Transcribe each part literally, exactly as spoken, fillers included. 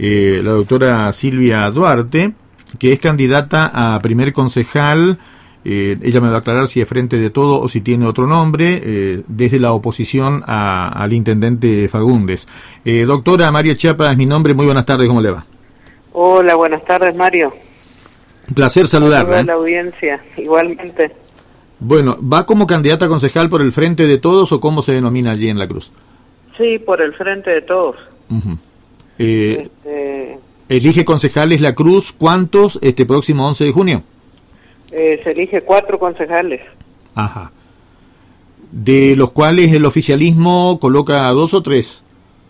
eh, la doctora Silvia Duarte, que es candidata a primer concejal. Eh, ella me va a aclarar si es Frente de Todo o si tiene otro nombre, eh, desde la oposición a, al intendente Fagundes. Eh, doctora María Chiapa es mi nombre, muy buenas tardes, ¿cómo le va? Hola, buenas tardes, Mario. Un placer saludarla. A la audiencia, igualmente. Bueno, ¿va como candidata a concejal por el Frente de Todos o cómo se denomina allí en La Cruz? Sí, por el Frente de Todos. Uh-huh. eh, este... ¿Elige concejales La Cruz cuántos este próximo once de junio? Eh, se elige cuatro concejales. Ajá. ¿De los cuales el oficialismo coloca dos o tres?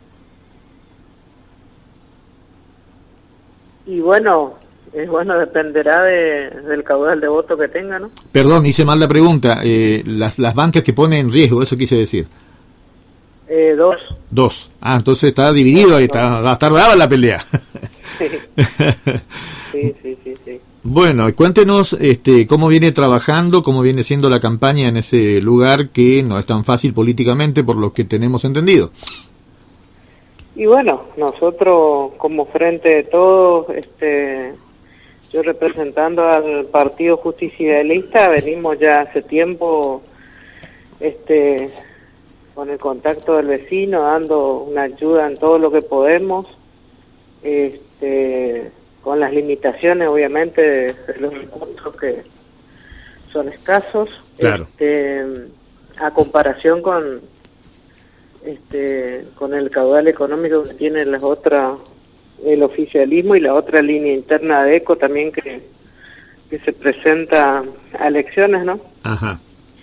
Y bueno, es bueno, dependerá de, del caudal de voto que tenga, ¿no? Perdón, hice mal la pregunta. Eh, las, las bancas que pone en riesgo, eso quise decir. Eh, dos. Dos. Ah, entonces está dividido, ahí está, va a estar brava la pelea. Sí, sí, sí, sí, sí. Bueno, cuéntenos este, cómo viene trabajando, cómo viene siendo la campaña en ese lugar que no es tan fácil políticamente por lo que tenemos entendido. Y bueno, nosotros como Frente de Todos, este, yo representando al Partido Justicia Idealista, venimos ya hace tiempo este, con el contacto del vecino, dando una ayuda en todo lo que podemos, este, con las limitaciones obviamente de, de los recursos que son escasos, claro. este, a comparación con este con el caudal económico que tiene las otras, el oficialismo y la otra línea interna de ECO también que, que se presenta a elecciones, ¿no? Ajá.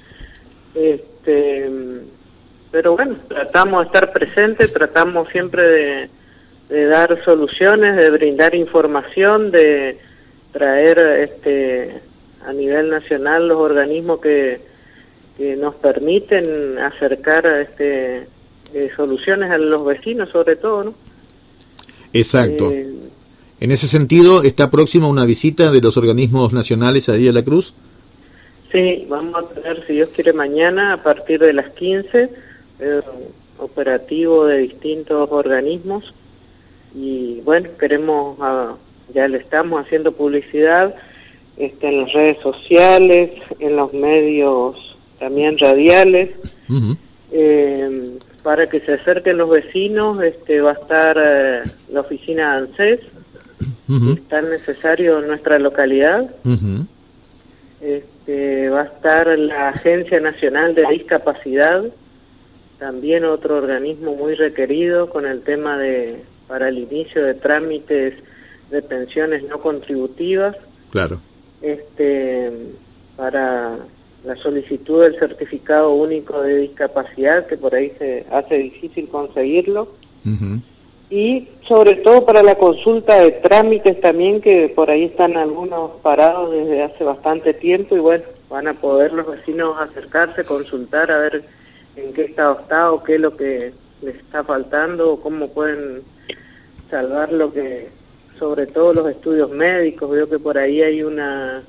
Este, pero bueno, tratamos de estar presentes, tratamos siempre de de dar soluciones, de brindar información, de traer este a nivel nacional los organismos que, que nos permiten acercar este eh, soluciones a los vecinos, sobre todo, ¿no? Exacto. Eh, en ese sentido, ¿está próxima una visita de los organismos nacionales ahí a La Cruz? Sí, vamos a tener, si Dios quiere, mañana a partir de las quince, eh, operativo de distintos organismos. Y bueno, queremos, uh, ya le estamos haciendo publicidad este, en las redes sociales, en los medios también radiales, uh-huh. eh, para que se acerquen los vecinos. Este, va a estar eh, la oficina de ANSES, uh-huh. que es tan necesario en nuestra localidad. Uh-huh. Este, va a estar la Agencia Nacional de Discapacidad, también otro organismo muy requerido con el tema de para el inicio de trámites de pensiones no contributivas. Claro. Este, para la solicitud del certificado único de discapacidad, que por ahí se hace difícil conseguirlo. Uh-huh. Y sobre todo para la consulta de trámites también, que por ahí están algunos parados desde hace bastante tiempo, y bueno, van a poder los vecinos acercarse, consultar, a ver en qué estado está o qué es lo que les está faltando, o cómo pueden salvar lo que, sobre todo los estudios médicos. Veo que por ahí hay una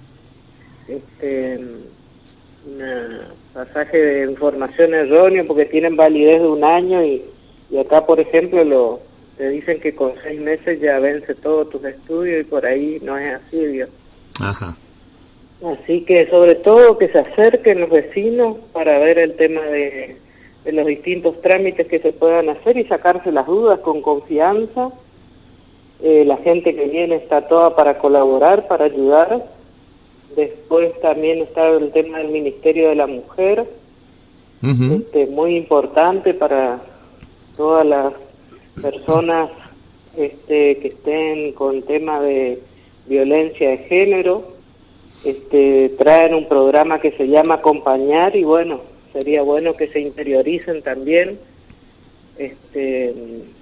este una pasaje de información erróneo porque tienen validez de un año, y, y acá por ejemplo lo te dicen que con seis meses ya vence todos tus estudios, y por ahí no es así, Dios. Ajá. Así que sobre todo que se acerquen los vecinos para ver el tema de, de los distintos trámites que se puedan hacer y sacarse las dudas con confianza. Eh, la gente que viene está toda para colaborar, para ayudar. Después también está el tema del Ministerio de la Mujer, uh-huh. este, muy importante para todas las personas este, que estén con tema de violencia de género. Este, traen un programa que se llama Acompañar, y bueno, sería bueno que se interioricen también. Este,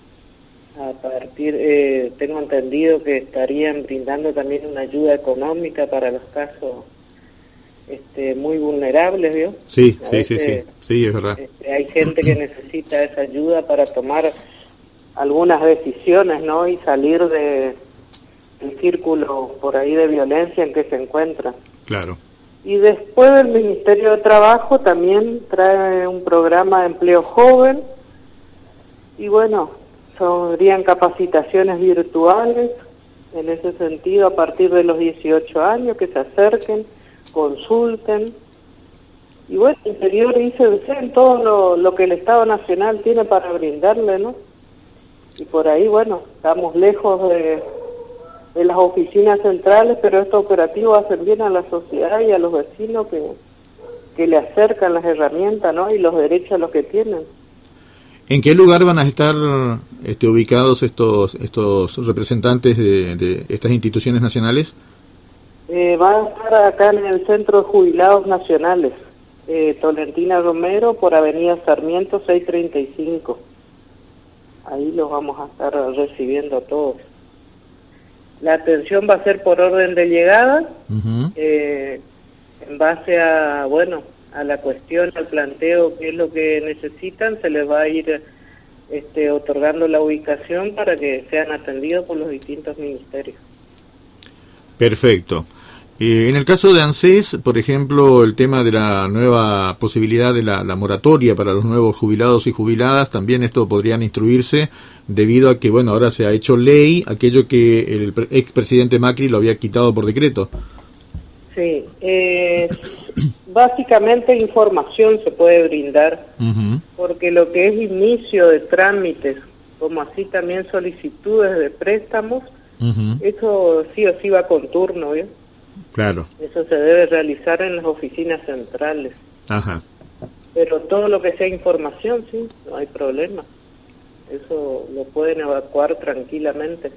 a partir, eh, tengo entendido que estarían brindando también una ayuda económica para los casos este, muy vulnerables, ¿vio? Sí, sí, sí, sí, sí, es verdad. Este, hay gente que necesita esa ayuda para tomar algunas decisiones, ¿no? Y salir de el círculo por ahí de violencia en que se encuentra. Claro. Y después el Ministerio de Trabajo también trae un programa de empleo joven, y bueno, serían capacitaciones virtuales, en ese sentido, a partir de los dieciocho años, que se acerquen, consulten. Y bueno, interioricen en todo lo, lo que el Estado Nacional tiene para brindarle, ¿no? Y por ahí, bueno, estamos lejos de, de las oficinas centrales, pero estos operativos hacen bien a la sociedad y a los vecinos que, que le acercan las herramientas, ¿no? Y los derechos a los que tienen. ¿En qué lugar van a estar este, ubicados estos estos representantes de, de estas instituciones nacionales? Eh, van a estar acá en el Centro de Jubilados Nacionales, eh, Tolentina Romero, por Avenida Sarmiento seiscientos treinta y cinco. Ahí los vamos a estar recibiendo a todos. La atención va a ser por orden de llegada, uh-huh. eh, en base a, bueno, a la cuestión, al planteo, qué es lo que necesitan, se les va a ir este, otorgando la ubicación para que sean atendidos por los distintos ministerios. Perfecto. Eh, en el caso de ANSES, por ejemplo, el tema de la nueva posibilidad de la, la moratoria para los nuevos jubilados y jubiladas, también esto podrían instruirse debido a que, bueno, ahora se ha hecho ley aquello que el expresidente Macri lo había quitado por decreto. Sí, eh, básicamente información se puede brindar, uh-huh. porque lo que es inicio de trámites, como así también solicitudes de préstamos, uh-huh. eso sí o sí va con turno, ¿bien? Claro. Eso se debe realizar en las oficinas centrales. Ajá. Pero todo lo que sea información, sí, no hay problema. Eso lo pueden evacuar tranquilamente.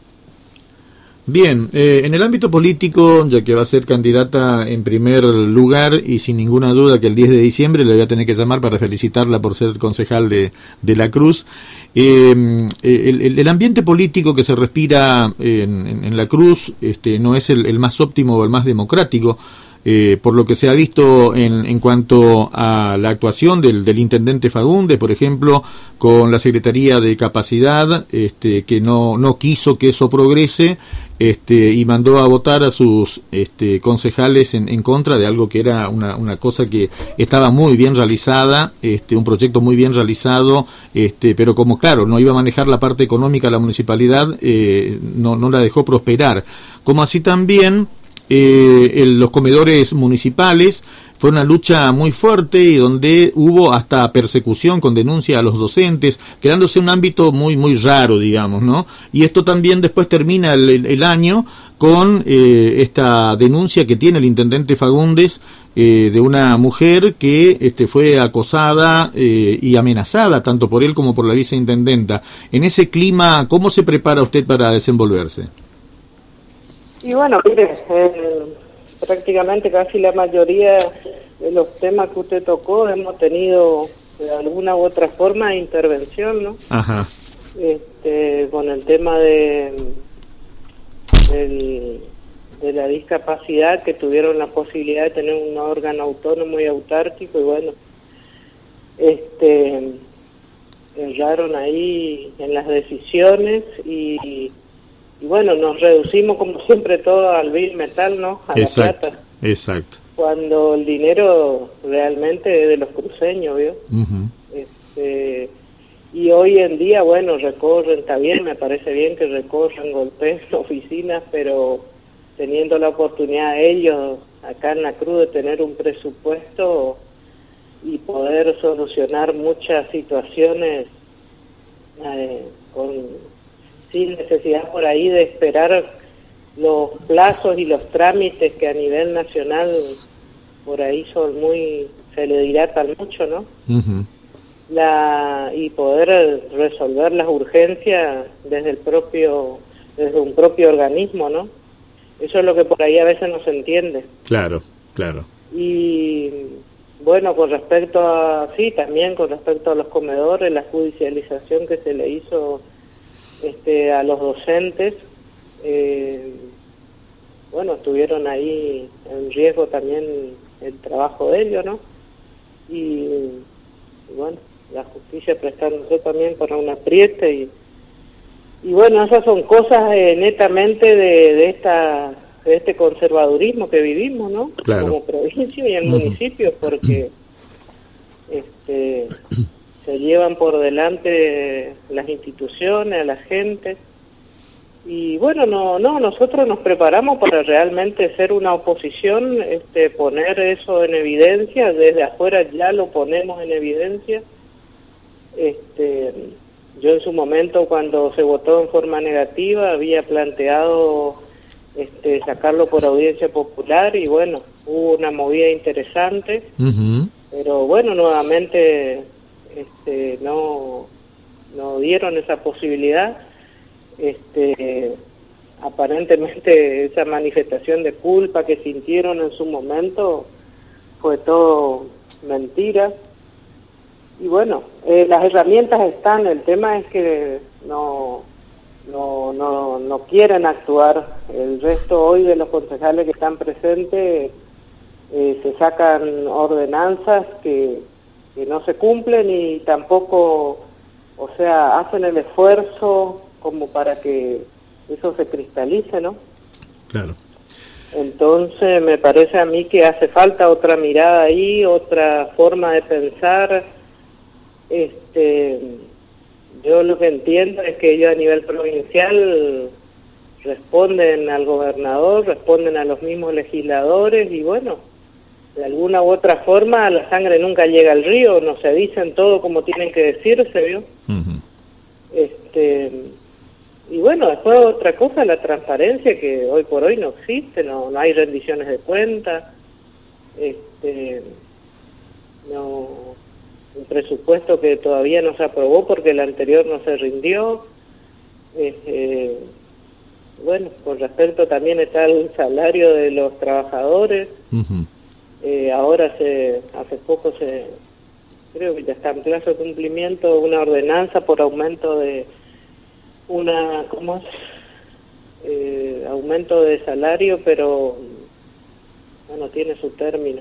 Bien, eh, en el ámbito político, ya que va a ser candidata en primer lugar y sin ninguna duda que el diez de diciembre le voy a tener que llamar para felicitarla por ser concejal de, de La Cruz, eh, el, el ambiente político que se respira en, en, en La Cruz este, no es el, el más óptimo o el más democrático. Eh, por lo que se ha visto en, en cuanto a la actuación del, del intendente Fagundes, por ejemplo, con la Secretaría de Capacidad, este, que no, no quiso que eso progrese, este, y mandó a votar a sus este, concejales en, en contra de algo que era una, una cosa que estaba muy bien realizada, este, un proyecto muy bien realizado, este, pero como claro, no iba a manejar la parte económica la municipalidad, eh, no, no la dejó prosperar. Como así también Eh, el, los comedores municipales fue una lucha muy fuerte y donde hubo hasta persecución con denuncia a los docentes, quedándose un ámbito muy muy raro, digamos, ¿no? Y esto también después termina el, el, el año con eh, esta denuncia que tiene el intendente Fagundes eh, de una mujer que este, fue acosada eh, y amenazada tanto por él como por la viceintendenta. En ese clima, ¿cómo se prepara usted para desenvolverse? Y bueno, mire, eh, prácticamente casi la mayoría de los temas que usted tocó hemos tenido de alguna u otra forma de intervención, ¿no? Ajá. Este, con el tema de, del, de la discapacidad, que tuvieron la posibilidad de tener un órgano autónomo y autárquico, y bueno, este, erraron ahí en las decisiones y... Y bueno, nos reducimos como siempre todo al vil metal, ¿no? A exacto, la plata. Exacto. Cuando el dinero realmente es de los cruceños, ¿vio? Uh-huh. Este, y hoy en día, bueno, recorren, está bien, me parece bien que recorran, golpeen oficinas, pero teniendo la oportunidad ellos acá en La Cruz de tener un presupuesto y poder solucionar muchas situaciones eh, con... sin necesidad por ahí de esperar los plazos y los trámites que a nivel nacional por ahí son muy, se le dilatan mucho, ¿no? Uh-huh. La, y poder resolver las urgencias desde el propio, desde un propio organismo, ¿no? Eso es lo que por ahí a veces no se entiende. Claro, claro. Y bueno, con respecto a, sí, también con respecto a los comedores, la judicialización que se le hizo Este, a los docentes, eh, bueno, estuvieron ahí en riesgo también el trabajo de ellos, ¿no? Y, y bueno, la justicia prestándose también para un apriete y, y bueno, esas son cosas eh, netamente de, de esta de este conservadurismo que vivimos, ¿no? Claro. Como provincia y en uh-huh. municipios, porque este se llevan por delante las instituciones, a la gente. Y bueno, no, no, nosotros nos preparamos para realmente ser una oposición, este, poner eso en evidencia, desde afuera ya lo ponemos en evidencia. Este, yo en su momento, cuando se votó en forma negativa, había planteado este, sacarlo por audiencia popular, y bueno, hubo una movida interesante, uh-huh. pero bueno, nuevamente este, no, no dieron esa posibilidad. Este, aparentemente esa manifestación de culpa que sintieron en su momento fue todo mentira. Y bueno, eh, las herramientas están, el tema es que no, no, no, no quieren actuar. El resto hoy de los concejales que están presentes eh, se sacan ordenanzas que, que no se cumplen, y tampoco, o sea, hacen el esfuerzo como para que eso se cristalice, ¿no? Claro. Entonces me parece a mí que hace falta otra mirada ahí, otra forma de pensar. Este, yo lo que entiendo es que ellos a nivel provincial responden al gobernador, responden a los mismos legisladores, y bueno, de alguna u otra forma la sangre nunca llega al río, no se dicen todo como tienen que decirse, ¿vio? Uh-huh. Este... Y bueno, después otra cosa, la transparencia, que hoy por hoy no existe, no, no hay rendiciones de cuentas, este, no, un presupuesto que todavía no se aprobó porque el anterior no se rindió. Eh, bueno, con respecto también está el salario de los trabajadores. Uh-huh. eh, ahora se, hace poco se, creo que ya está en plazo de cumplimiento una ordenanza por aumento de una, ¿cómo es? Eh, aumento de salario, pero bueno, tiene su término.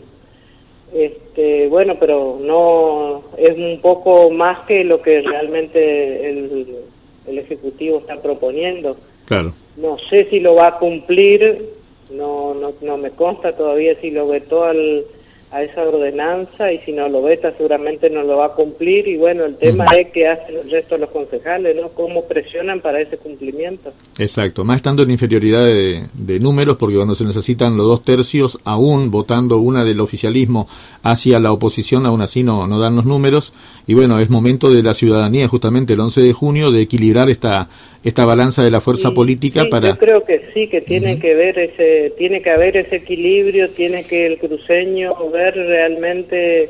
Este, bueno, pero no, es un poco más que lo que realmente el, el Ejecutivo está proponiendo. Claro. No sé si lo va a cumplir, no, no, no me consta todavía si lo vetó al a esa ordenanza, y si no lo veta seguramente no lo va a cumplir. Y bueno, el tema uh-huh. es qué hacen el resto de los concejales, ¿no? Cómo presionan para ese cumplimiento. Exacto, más estando en inferioridad de, de números, porque cuando se necesitan los dos tercios, aún votando una del oficialismo hacia la oposición, aún así no, no dan los números. Y bueno, es momento de la ciudadanía, justamente el once de junio, de equilibrar esta esta balanza de la fuerza sí, política sí, para... Yo creo que sí, que tiene uh-huh. que ver ese, tiene que haber ese equilibrio, tiene que el cruceño ver realmente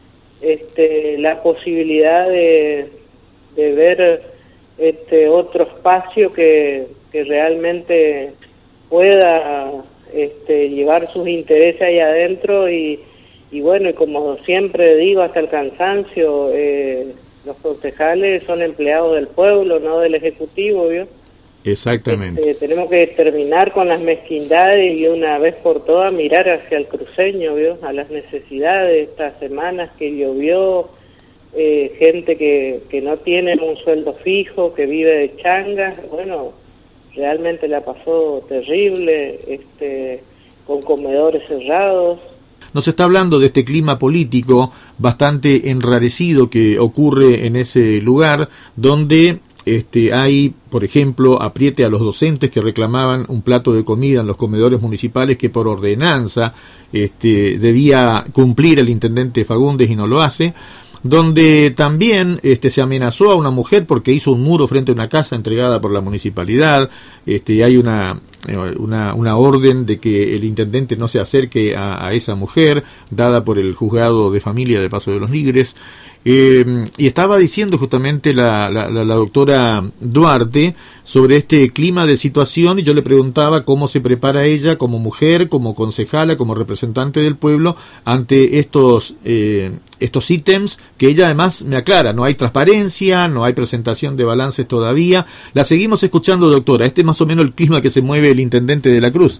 este, la posibilidad de, de ver este otro espacio que, que realmente pueda este, llevar sus intereses ahí adentro, y, y bueno, y como siempre digo hasta el cansancio, eh, los concejales son empleados del pueblo, no del Ejecutivo, ¿vio? Exactamente. Este, tenemos que terminar con las mezquindades y una vez por todas mirar hacia el cruceño, ¿vio? A las necesidades de estas semanas que llovió, eh, gente que, que no tiene un sueldo fijo, que vive de changas. Bueno, realmente la pasó terrible, este, con comedores cerrados. Nos está hablando de este clima político bastante enrarecido que ocurre en ese lugar, donde este, hay, por ejemplo, apriete a los docentes que reclamaban un plato de comida en los comedores municipales que por ordenanza este, debía cumplir el intendente Fagundes y no lo hace, donde también este, se amenazó a una mujer porque hizo un muro frente a una casa entregada por la municipalidad. Este, hay una, una, una orden de que el intendente no se acerque a, a esa mujer, dada por el juzgado de familia de Paso de los Ligres. Eh, y estaba diciendo justamente la, la, la, la doctora Duarte sobre este clima de situación, y yo le preguntaba cómo se prepara ella como mujer, como concejala, como representante del pueblo ante estos eh, estos ítems que ella además me aclara. No hay transparencia, no hay presentación de balances todavía. La seguimos escuchando, doctora. Este es más o menos el clima que se mueve el intendente de la Cruz.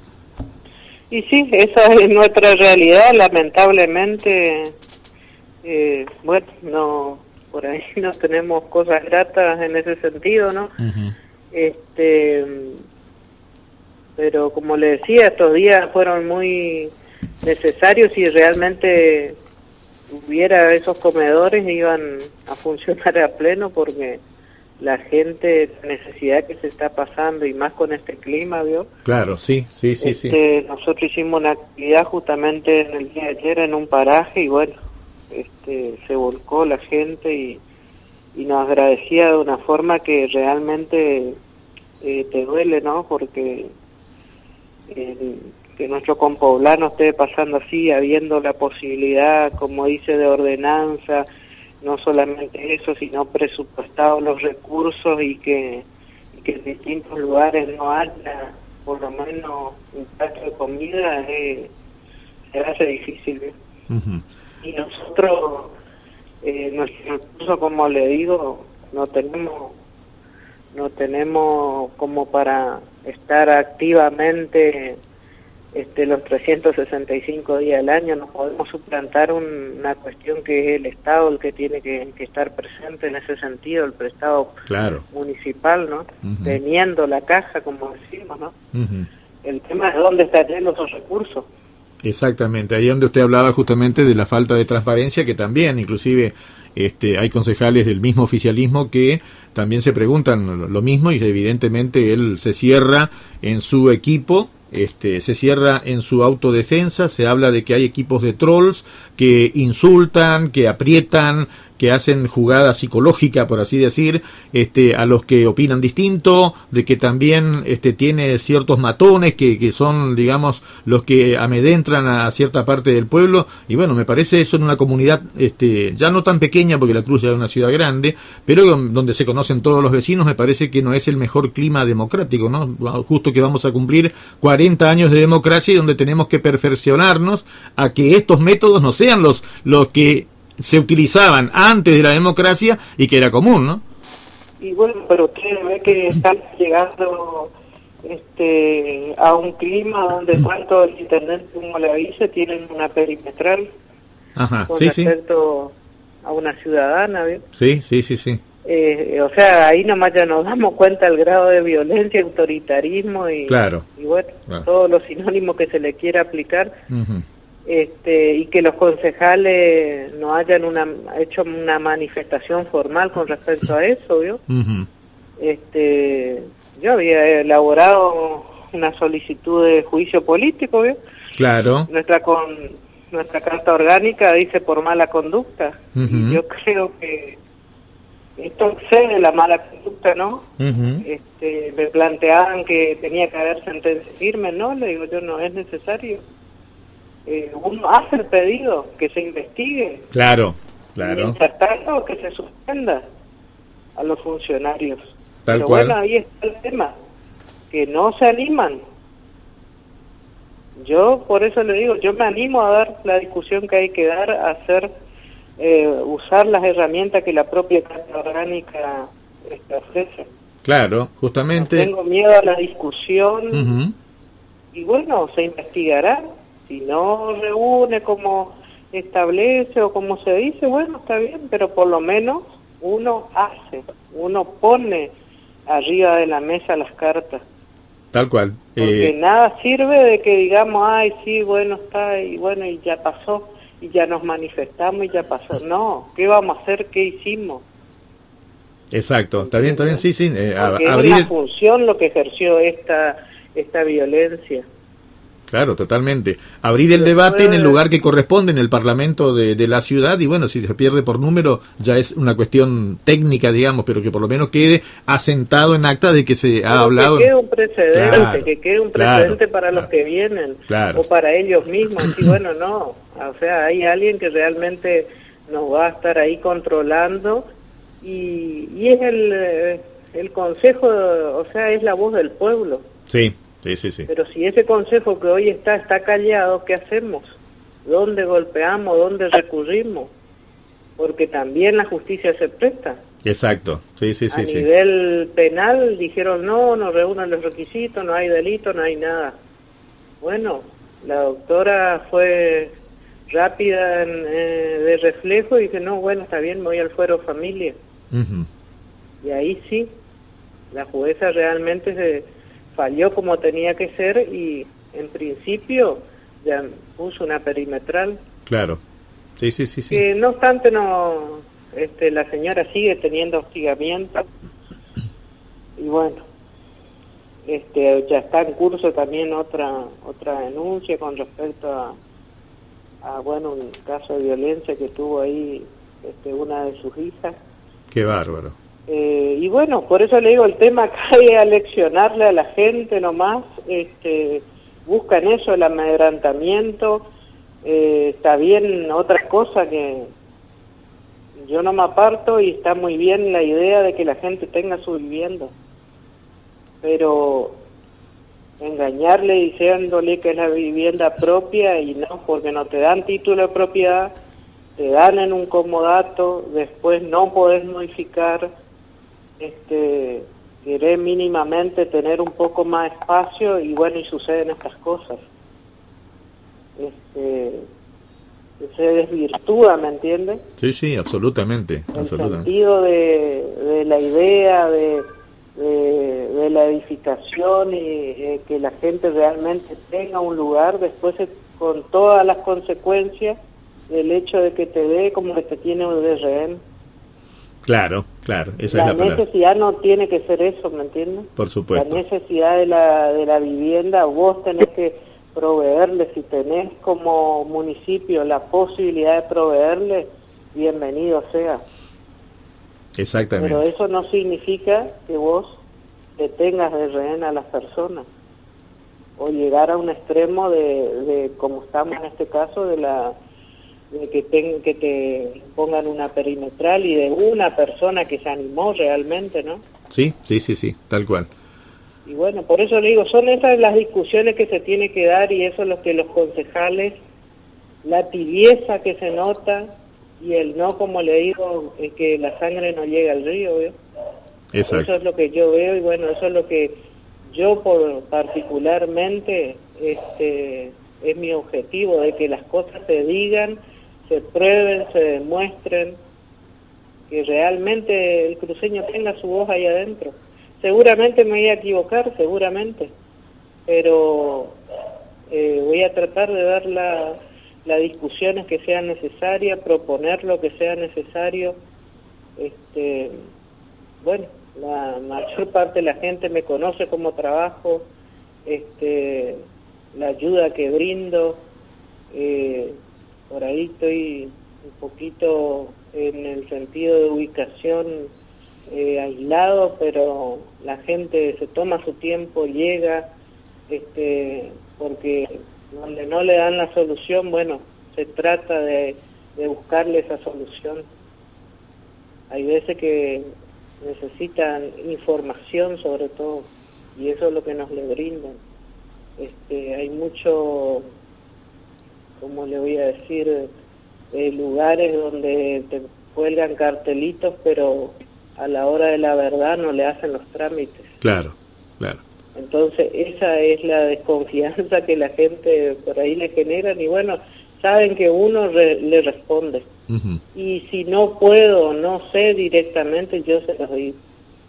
Y sí, esa es nuestra realidad, lamentablemente. Eh, bueno, no, por ahí no tenemos cosas gratas en ese sentido, ¿no? Uh-huh. Este, pero como le decía, estos días fueron muy necesarios y realmente hubiera esos comedores iban a funcionar a pleno, porque la gente, la necesidad que se está pasando, y más con este clima, ¿vio? Claro, sí, sí, sí, este, sí. Nosotros hicimos una actividad justamente en el día de ayer en un paraje, y bueno, este, se volcó la gente y, y nos agradecía de una forma que realmente eh, te duele, ¿no? Porque eh, que nuestro compoblano esté pasando así, habiendo la posibilidad, como dice, de ordenanza, no solamente eso, sino presupuestados los recursos, y que, y que en distintos lugares no haya por lo menos un plato de comida, eh, se hace difícil, ¿eh? Uh-huh. Y nosotros, eh, nuestro recurso, como le digo, no tenemos, no tenemos como para estar activamente Este, los trescientos sesenta y cinco días del año. No podemos suplantar un, una cuestión que es el Estado el que tiene que, que estar presente en ese sentido, el prestado claro. municipal, ¿no? Uh-huh. Teniendo la caja, como decimos, ¿no? Uh-huh. El tema es dónde están esos recursos. Exactamente, ahí donde usted hablaba justamente de la falta de transparencia, que también inclusive este, hay concejales del mismo oficialismo que también se preguntan lo mismo, y evidentemente él se cierra en su equipo. Este, se cierra en su autodefensa, se habla de que hay equipos de trolls que insultan, que aprietan, que hacen jugada psicológica, por así decir, este, a los que opinan distinto, de que también este, tiene ciertos matones que, que son, digamos, los que amedrentan a cierta parte del pueblo. Y bueno, me parece eso en una comunidad este, ya no tan pequeña, porque La Cruz ya es una ciudad grande, pero donde se conocen todos los vecinos, me parece que no es el mejor clima democrático, ¿no? Justo que vamos a cumplir cuarenta años de democracia, y donde tenemos que perfeccionarnos a que estos métodos no sean los, los que se utilizaban antes de la democracia y que era común, ¿no? Y bueno, pero usted ve que están llegando este a un clima donde tanto el intendente como la vice tienen una perimetral. Ajá, con sí, respecto sí. a una ciudadana, ¿bien? Sí, sí, sí, sí. Eh, o sea, ahí nomás ya nos damos cuenta del grado de violencia, autoritarismo y, claro. y bueno, claro. todos los sinónimos que se le quiera aplicar. Uh-huh. Este, y que los concejales no hayan una, hecho una manifestación formal con respecto a eso, ¿vio? Uh-huh. Este, yo había elaborado una solicitud de juicio político, ¿vio? Claro. Nuestra con nuestra carta orgánica dice por mala conducta. Uh-huh. Y yo creo que esto excede la mala conducta, ¿no? Uh-huh. Este, me planteaban que tenía que haber sentencia firme, ¿no? Le digo yo, no es necesario. Eh, uno hace el pedido, que se investigue. Claro, claro. Mientras tanto, que se suspenda a los funcionarios. Tal Pero cual. Bueno, ahí está el tema, que no se animan. Yo, por eso le digo, yo me animo a dar la discusión que hay que dar, a hacer, eh, usar las herramientas que la propia Carta Orgánica este, ofrece. Claro, justamente. No tengo miedo a la discusión, uh-huh. y bueno, se investigará. Si no reúne como establece o como se dice, bueno, está bien, pero por lo menos uno hace, uno pone arriba de la mesa las cartas. Tal cual. Porque eh... nada sirve de que digamos, ay, sí, bueno, está, y bueno, y ya pasó, y ya nos manifestamos y ya pasó. No, ¿qué vamos a hacer? ¿Qué hicimos? Exacto, está bien, está bien, sí, sí. Eh, Porque abrir... es una función lo que ejerció esta, esta violencia. Claro, totalmente. Abrir el debate en el lugar que corresponde, en el Parlamento de, de la ciudad, y bueno, si se pierde por número ya es una cuestión técnica, digamos, pero que por lo menos quede asentado en acta de que se pero ha hablado. Que quede un precedente, claro, que quede un precedente claro, para claro, los que vienen, claro. o para ellos mismos. Y bueno, no, o sea, hay alguien que realmente nos va a estar ahí controlando, y, y es el, el consejo, o sea, es la voz del pueblo. Sí. Sí, sí, sí. Pero si ese consejo que hoy está está callado, ¿qué hacemos? ¿Dónde golpeamos? ¿Dónde recurrimos? Porque también la justicia se presta. Exacto, sí, sí, sí. A sí. nivel penal dijeron no, no reúnen los requisitos, no hay delito, no hay nada. Bueno, la doctora fue rápida en, eh, de reflejo y dice, no, bueno, está bien, me voy al fuero familia. Uh-huh. Y ahí sí, la jueza realmente se falló como tenía que ser, y en principio ya puso una perimetral. Claro. Sí, sí, sí, sí. Que no obstante, no, este, la señora sigue teniendo hostigamiento. Y bueno, este, ya está en curso también otra otra denuncia con respecto a, a bueno, un caso de violencia que tuvo ahí este, una de sus hijas. Qué bárbaro. Eh, y bueno, por eso le digo, el tema acá es aleccionarle a la gente nomás, este, buscan eso, el amedrentamiento, eh, está bien otra cosa que yo no me aparto y está muy bien la idea de que la gente tenga su vivienda, pero engañarle diciéndole que es la vivienda propia y no, porque no te dan título de propiedad, te dan en un comodato, después no podés modificar, este, querés mínimamente tener un poco más espacio y bueno, y suceden estas cosas. Este, se desvirtúa, ¿me entiendes? Sí, sí, absolutamente. El absolutamente. sentido de, de la idea, de, de, de la edificación y eh, que la gente realmente tenga un lugar, después se, con todas las consecuencias del hecho de que te dé como que te tiene de rehén. Claro, claro, esa la es la palabra. necesidad no tiene que ser eso, ¿me entiendes? Por supuesto. La necesidad de la, de la vivienda, vos tenés que proveerle, si tenés como municipio la posibilidad de proveerle, bienvenido sea. Exactamente. Pero eso no significa que vos te tengas de rehén a las personas, o llegar a un extremo de, de como estamos en este caso, de la de que, ten, que te pongan una perimetral y de una persona que se animó realmente, ¿no? Sí, sí, sí, sí, tal cual. Y bueno, por eso le digo, son esas las discusiones que se tiene que dar y eso es lo que los concejales, la tibieza que se nota y el no, como le digo, es que la sangre no llega al río, ¿veo? Exacto. Eso es lo que yo veo y bueno, eso es lo que yo por particularmente este es mi objetivo, de que las cosas se digan, se prueben, se demuestren, que realmente el cruceño tenga su voz ahí adentro. Seguramente me voy a equivocar, seguramente, pero eh, voy a tratar de dar la, las discusiones que sean necesarias, proponer lo que sea necesario. Este, bueno, la mayor parte de la gente me conoce como trabajo, este, la ayuda que brindo, eh, por ahí estoy un poquito en el sentido de ubicación eh, aislado, pero la gente se toma su tiempo, llega, este, porque donde no le dan la solución, bueno, se trata de, de buscarle esa solución. Hay veces que necesitan información sobre todo, y eso es lo que nos le brindan. Este, hay mucho, ¿cómo le voy a decir?, eh, lugares donde te cuelgan cartelitos, pero a la hora de la verdad no le hacen los trámites. Claro, claro. Entonces esa es la desconfianza que la gente por ahí le generan y bueno, saben que uno re, le responde. Uh-huh. Y si no puedo, no sé directamente, yo se los digo.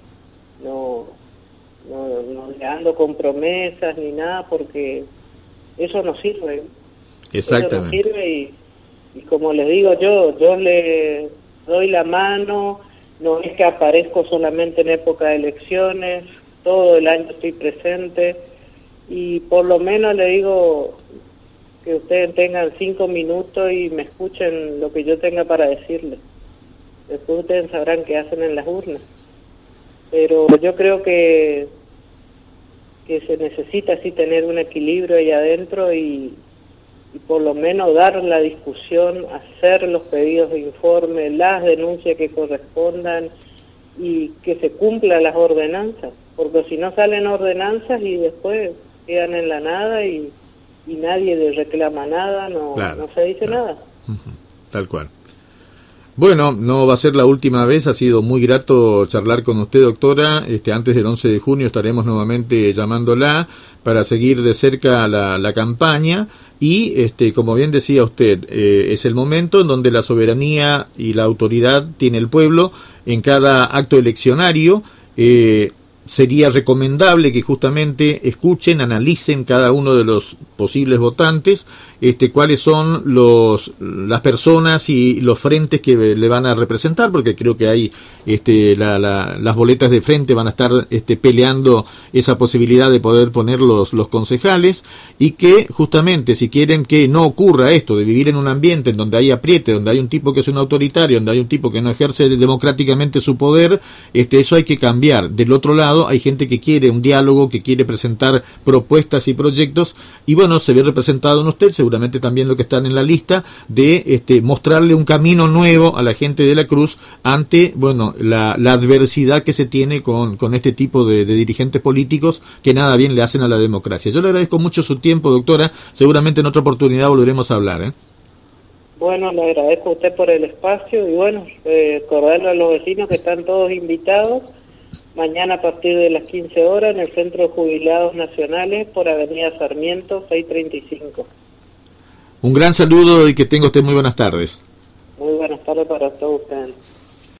No, no, no le ando con promesas ni nada porque eso no sirve. Exactamente. Eso no sirve y, y como les digo yo, yo le doy la mano, no es que aparezco solamente en época de elecciones, todo el año estoy presente y por lo menos le digo que ustedes tengan cinco minutos y me escuchen lo que yo tenga para decirles. Después ustedes sabrán qué hacen en las urnas. Pero yo creo que que se necesita así tener un equilibrio ahí adentro y, y por lo menos dar la discusión, hacer los pedidos de informe, las denuncias que correspondan y que se cumplan las ordenanzas, porque si no salen ordenanzas y después quedan en la nada y, y nadie le reclama nada, no, claro, no se dice claro. nada. Uh-huh. Tal cual. Bueno, no va a ser la última vez, ha sido muy grato charlar con usted, doctora. Este, antes del once de junio estaremos nuevamente llamándola para seguir de cerca la, la campaña y, este, como bien decía usted, eh, es el momento en donde la soberanía y la autoridad tiene el pueblo en cada acto eleccionario. Eh, sería recomendable que justamente escuchen, analicen cada uno de los posibles votantes, este, cuáles son los las personas y los frentes que le van a representar, porque creo que hay este, la, la, las boletas de frente van a estar este, peleando esa posibilidad de poder poner los, los concejales, y que justamente si quieren que no ocurra esto de vivir en un ambiente en donde hay apriete, donde hay un tipo que es un autoritario, donde hay un tipo que no ejerce democráticamente su poder, este, eso hay que cambiar. Del otro lado hay gente que quiere un diálogo, que quiere presentar propuestas y proyectos, y bueno, se ve representado en usted, seguramente también lo que están en la lista, de este, mostrarle un camino nuevo a la gente de la Cruz ante, bueno, la, la adversidad que se tiene con, con este tipo de, de dirigentes políticos que nada bien le hacen a la democracia. Yo le agradezco mucho su tiempo, doctora, seguramente en otra oportunidad volveremos a hablar, ¿eh? Bueno, le agradezco a usted por el espacio y bueno, eh, recordarle a los vecinos que están todos invitados mañana a partir de las quince horas en el Centro de Jubilados Nacionales por Avenida Sarmiento seiscientos treinta y cinco. Un gran saludo y que tenga usted muy buenas tardes. Muy buenas tardes para todos ustedes.